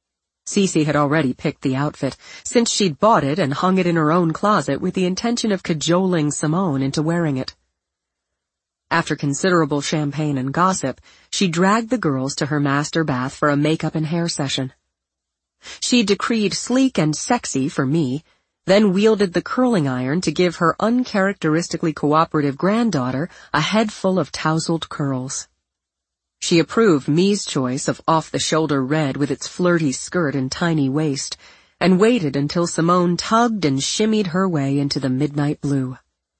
Cece had already picked the outfit, since she'd bought it and hung it in her own closet with the intention of cajoling Simone into wearing it. After considerable champagne and gossip, she dragged the girls to her master bath for a makeup and hair session. She decreed sleek and sexy for me, then wielded the curling iron to give her uncharacteristically cooperative granddaughter a head full of tousled curls. She approved me's choice of off-the-shoulder red with its flirty skirt and tiny waist, and waited until Simone tugged and shimmied her way into the midnight blue.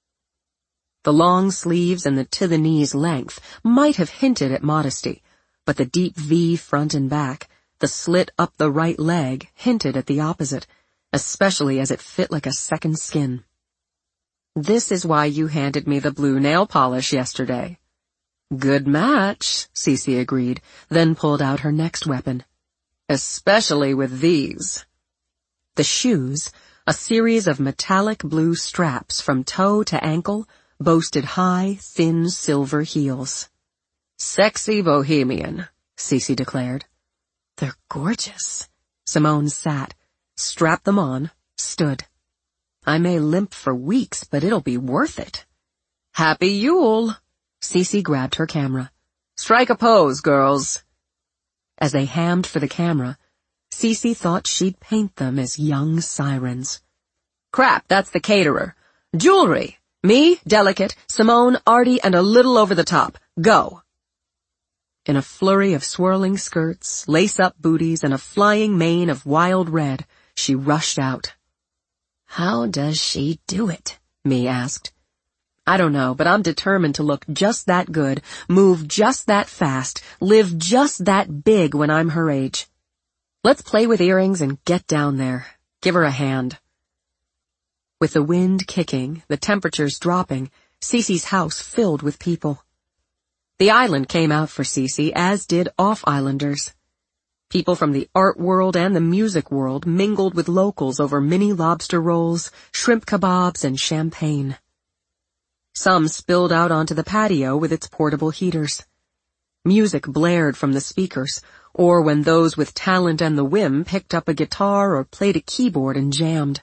The long sleeves and the to-the-knees length might have hinted at modesty, but the deep V front and back, the slit up the right leg, hinted at the opposite, especially as it fit like a second skin. "This is why you handed me the blue nail polish yesterday." "Good match," Cece agreed, then pulled out her next weapon. "Especially with these." The shoes, a series of metallic blue straps from toe to ankle, boasted high, thin silver heels. "Sexy bohemian," Cece declared. "They're gorgeous." Simone sat, strapped them on, stood. "I may limp for weeks, but it'll be worth it." "Happy Yule." Cece grabbed her camera. "Strike a pose, girls." As they hammed for the camera, Cece thought she'd paint them as young sirens. "Crap, that's the caterer. Jewelry. Me, delicate, Simone, arty, and a little over the top. Go." In a flurry of swirling skirts, lace-up booties, and a flying mane of wild red, she rushed out. "How does she do it?" Me asked. "I don't know, but I'm determined to look just that good, move just that fast, live just that big when I'm her age. Let's play with earrings and get down there. Give her a hand." With the wind kicking, the temperatures dropping, Cece's house filled with people. The island came out for Cece, as did off-islanders. People from the art world and the music world mingled with locals over mini lobster rolls, shrimp kebabs, and champagne. Some spilled out onto the patio with its portable heaters. Music blared from the speakers, or when those with talent and the whim picked up a guitar or played a keyboard and jammed.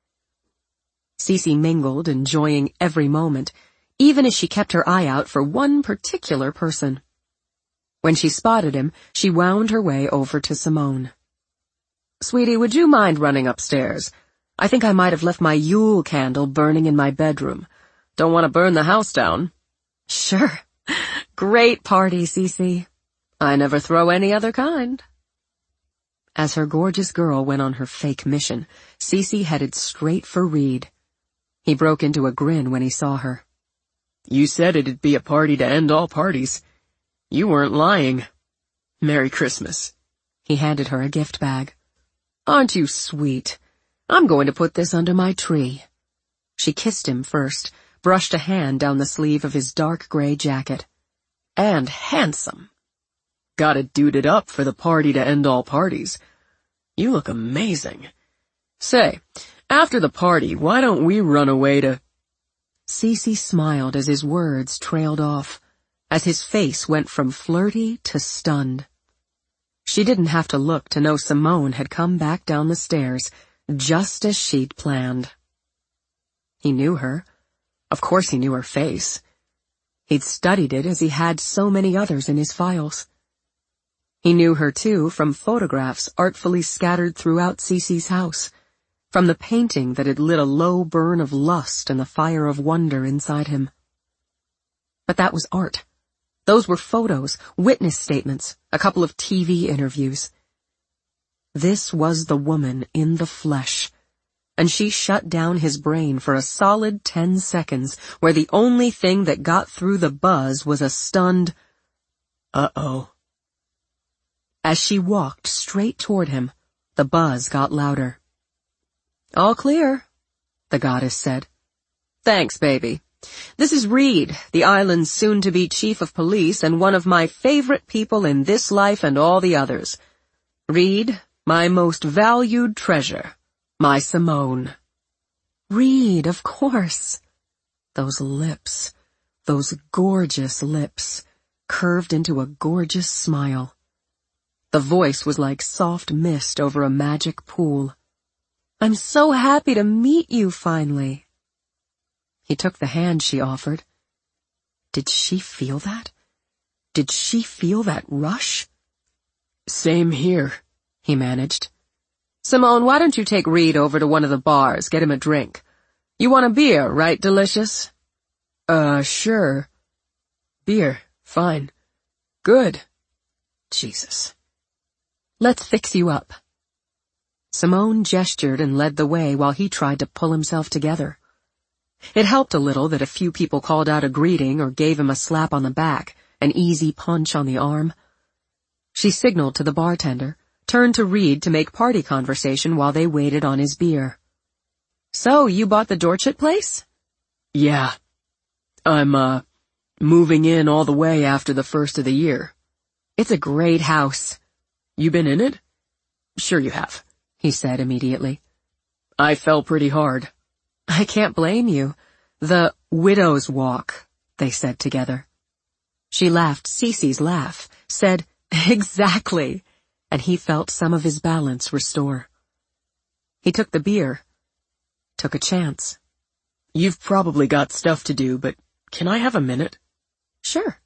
Cece mingled, enjoying every moment, even as she kept her eye out for one particular person. When she spotted him, she wound her way over to Simone. "Sweetie, would you mind running upstairs? I think I might have left my Yule candle burning in my bedroom. Don't want to burn the house down." "Sure. Great party, Cece." "I never throw any other kind." As her gorgeous girl went on her fake mission, Cece headed straight for Reed. He broke into a grin when he saw her. "You said it'd be a party to end all parties. You weren't lying. Merry Christmas." He handed her a gift bag. "Aren't you sweet? I'm going to put this under my tree." She kissed him first, brushed a hand down the sleeve of his dark gray jacket. "And handsome. Gotta dude it up for the party to end all parties. You look amazing. Say, after the party, why don't we run away to—" Cece smiled as his words trailed off, as his face went from flirty to stunned. She didn't have to look to know Simone had come back down the stairs, just as she'd planned. He knew her. Of course he knew her face. He'd studied it as he had so many others in his files. He knew her, too, from photographs artfully scattered throughout Cece's house, from the painting that had lit a low burn of lust and the fire of wonder inside him. But that was art. Those were photos, witness statements, a couple of T V interviews. This was the woman in the flesh, and she shut down his brain for a solid ten seconds, where the only thing that got through the buzz was a stunned, "Uh-oh." As she walked straight toward him, the buzz got louder. "All clear," the goddess said. "Thanks, baby. This is Reed, the island's soon-to-be chief of police and one of my favorite people in this life and all the others. Reed, my most valued treasure, my Simone." Reed, of course. Those lips, those gorgeous lips, curved into a gorgeous smile. The voice was like soft mist over a magic pool. "I'm so happy to meet you finally." He took the hand she offered. Did she feel that? Did she feel that rush? "Same here," he managed. "Simone, why don't you take Reed over to one of the bars, get him a drink? You want a beer, right, Delicious?" Uh, sure. Beer, fine. Good. Jesus. "Let's fix you up." Simone gestured and led the way while he tried to pull himself together. It helped a little that a few people called out a greeting or gave him a slap on the back, an easy punch on the arm. She signaled to the bartender, turned to Reed to make party conversation while they waited on his beer. "So, you bought the Dorchett place?" "Yeah. I'm, uh, moving in all the way after the first of the year." "It's a great house." "You been in it?" "Sure you have," he said immediately. "I fell pretty hard." "I can't blame you. The widow's walk," they said together. She laughed Cece's laugh, said, "Exactly," and he felt some of his balance restore. He took the beer, took a chance. "You've probably got stuff to do, but can I have a minute?" "Sure."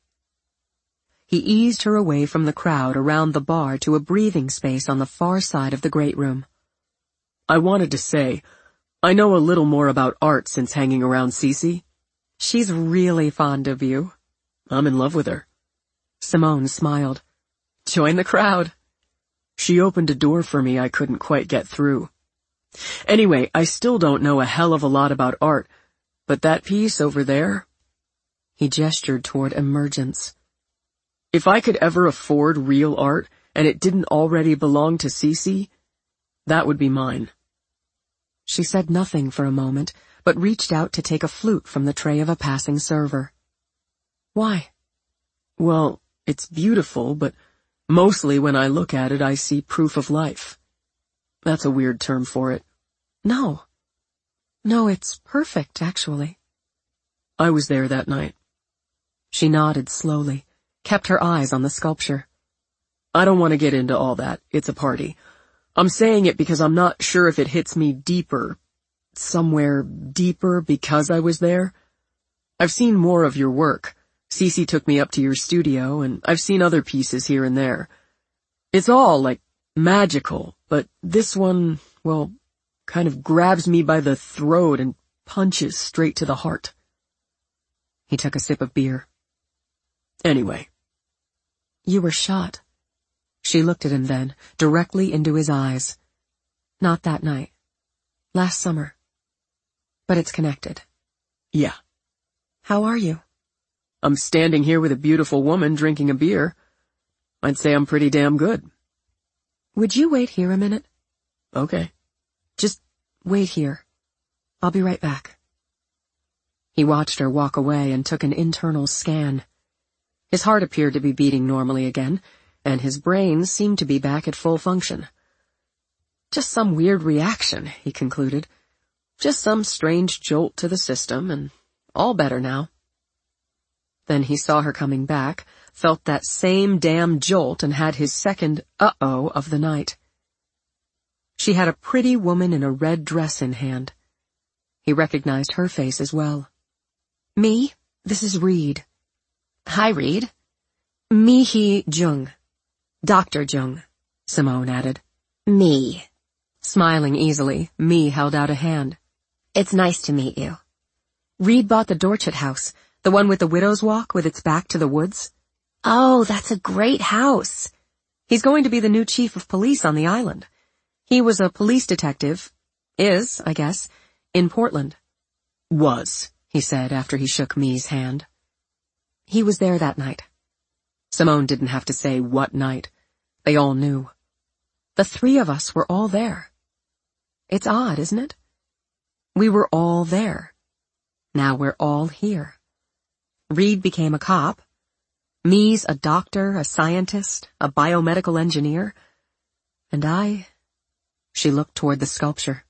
He eased her away from the crowd around the bar to a breathing space on the far side of the great room. "I wanted to say, I know a little more about art since hanging around Cece." "She's really fond of you." "I'm in love with her." Simone smiled. "Join the crowd." "She opened a door for me I couldn't quite get through. Anyway, I still don't know a hell of a lot about art, but that piece over there..." He gestured toward Emergence. "If I could ever afford real art, and it didn't already belong to Cece, that would be mine." She said nothing for a moment, but reached out to take a flute from the tray of a passing server. "Why?" "Well, it's beautiful, but mostly when I look at it I see proof of life. That's a weird term for it." "No. No, it's perfect, actually." "I was there that night." She nodded slowly, kept her eyes on the sculpture. "I don't want to get into all that. It's a party. I'm saying it because I'm not sure if it hits me deeper, somewhere deeper because I was there. I've seen more of your work. Cece took me up to your studio, and I've seen other pieces here and there. It's all, like, magical, but this one, well, kind of grabs me by the throat and punches straight to the heart." He took a sip of beer. "Anyway." "You were shot." She looked at him then, directly into his eyes. "Not that night. Last summer. But it's connected." "Yeah." "How are you?" "I'm standing here with a beautiful woman drinking a beer. I'd say I'm pretty damn good." "Would you wait here a minute?" "Okay." "Just wait here. I'll be right back." He watched her walk away and took an internal scan. His heart appeared to be beating normally again, and his brain seemed to be back at full function. Just some weird reaction, he concluded. Just some strange jolt to the system, and all better now. Then he saw her coming back, felt that same damn jolt, and had his second uh-oh of the night. She had a pretty woman in a red dress in hand. He recognized her face as well. "Me, this is Reed." "Hi, Reed." "Mi-hee Jung. Doctor Jung," Simone added. "Me." Smiling easily, Mi held out a hand. "It's nice to meet you." "Reed bought the Dorchett house, the one with the widow's walk with its back to the woods." "Oh, that's a great house." "He's going to be the new chief of police on the island. He was a police detective, is, I guess, in Portland." "Was," he said after he shook Mi's hand. "He was there that night." Simone didn't have to say what night. They all knew. The three of us were all there. It's odd, isn't it? We were all there. Now we're all here. Reed became a cop. Mi's a doctor, a scientist, a biomedical engineer. And I... She looked toward the sculpture.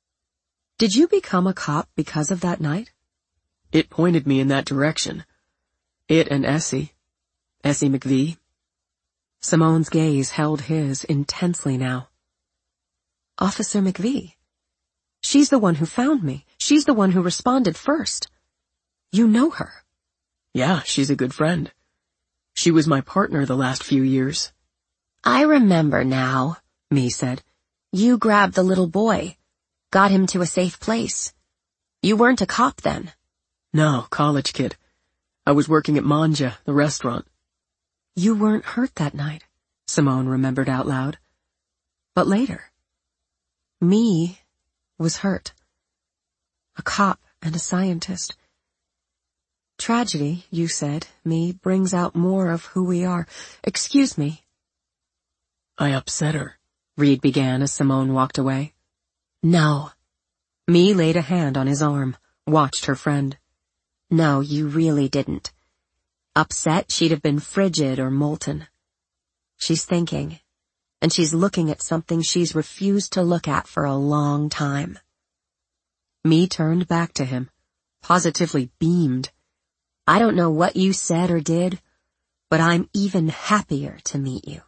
"Did you become a cop because of that night?" "It pointed me in that direction. It and Essie. Essie McVie." Simone's gaze held his intensely now. Officer McVee. She's the one who found me. She's the one who responded first. You know her. Yeah, she's a good friend. She was my partner the last few years. I remember now, Mee said. You grabbed the little boy. Got him to a safe place. You weren't a cop then. No, college kid. I was working at Manja, the restaurant. You weren't hurt that night, Simone remembered out loud. But later, Mee was hurt. A cop and a scientist. Tragedy, you said, Mee, brings out more of who we are. Excuse me. I upset her, Reed began as Simone walked away. No. Mee laid a hand on his arm, watched her friend. No, you really didn't. Upset, she'd have been frigid or molten. She's thinking, and she's looking at something she's refused to look at for a long time. Mee turned back to him, positively beamed. I don't know what you said or did, but I'm even happier to meet you.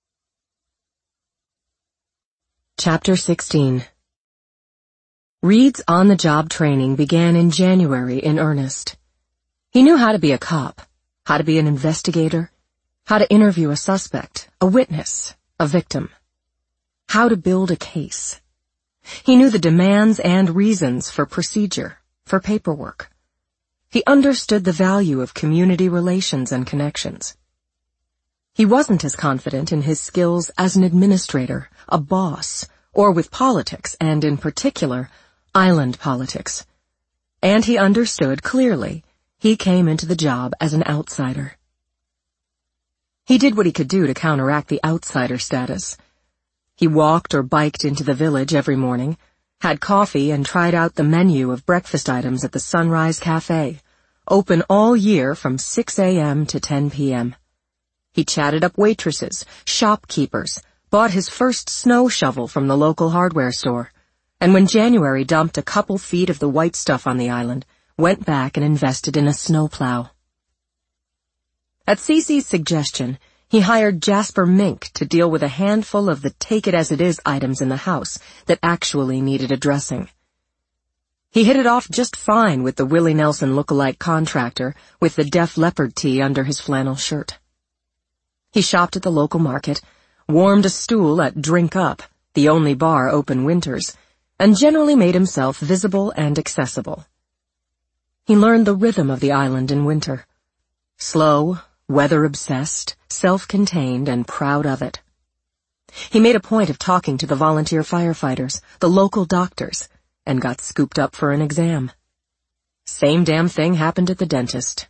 Chapter sixteen. Reed's on-the-job training began in January in earnest. He knew how to be a cop, how to be an investigator, how to interview a suspect, a witness, a victim, how to build a case. He knew the demands and reasons for procedure, for paperwork. He understood the value of community relations and connections. He wasn't as confident in his skills as an administrator, a boss, or with politics, and in particular, island politics. And he understood clearly he came into the job as an outsider. He did what he could do to counteract the outsider status. He walked or biked into the village every morning, had coffee and tried out the menu of breakfast items at the Sunrise Cafe, open all year from six a.m. to ten p.m. He chatted up waitresses, shopkeepers, bought his first snow shovel from the local hardware store, and when January dumped a couple feet of the white stuff on the island, went back and invested in a snowplow. At Cece's suggestion, he hired Jasper Mink to deal with a handful of the take-it-as-it-is items in the house that actually needed addressing. He hit it off just fine with the Willie Nelson look-alike contractor with the Def Leppard tee under his flannel shirt. He shopped at the local market, warmed a stool at Drink Up, the only bar open winters, and generally made himself visible and accessible. He learned the rhythm of the island in winter. Slow, weather-obsessed, self-contained, and proud of it. He made a point of talking to the volunteer firefighters, the local doctors, and got scooped up for an exam. Same damn thing happened at the dentist.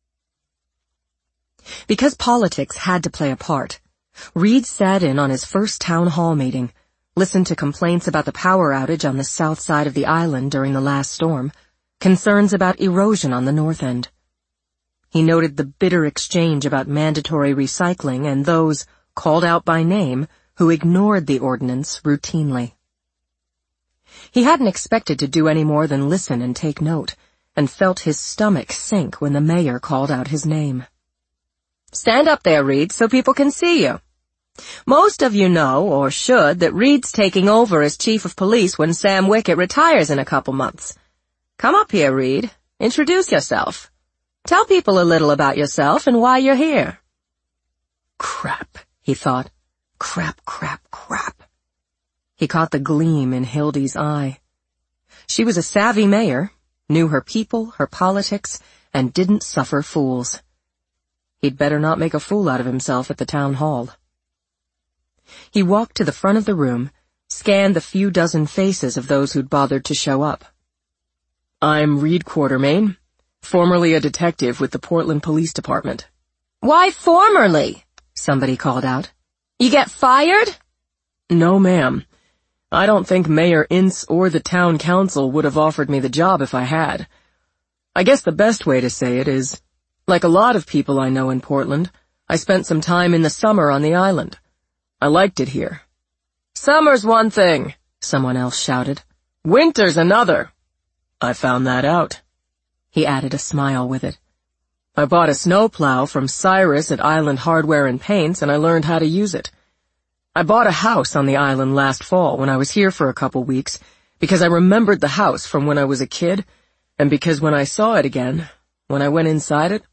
Because politics had to play a part, Reed sat in on his first town hall meeting, listened to complaints about the power outage on the south side of the island during the last storm, concerns about erosion on the north end. He noted the bitter exchange about mandatory recycling and those, called out by name, who ignored the ordinance routinely. He hadn't expected to do any more than listen and take note, and felt his stomach sink when the mayor called out his name. Stand up there, Reed, so people can see you. Most of you know, or should, that Reed's taking over as chief of police when Sam Wickett retires in a couple months. Come up here, Reed. Introduce yourself. Tell people a little about yourself and why you're here. Crap, he thought. Crap, crap, crap. He caught the gleam in Hildy's eye. She was a savvy mayor, knew her people, her politics, and didn't suffer fools. He'd better not make a fool out of himself at the town hall. He walked to the front of the room, scanned the few dozen faces of those who'd bothered to show up. I'm Reed Quartermain, formerly a detective with the Portland Police Department. Why formerly? Somebody called out. You get fired? No, ma'am. I don't think Mayor Ince or the town council would have offered me the job if I had. I guess the best way to say it is, like a lot of people I know in Portland, I spent some time in the summer on the island. I liked it here. Summer's one thing, someone else shouted. Winter's another. I found that out. He added a smile with it. I bought a snowplow from Cyrus at Island Hardware and Paints, and I learned how to use it. I bought a house on the island last fall when I was here for a couple weeks, because I remembered the house from when I was a kid, and because when I saw it again, when I went inside it,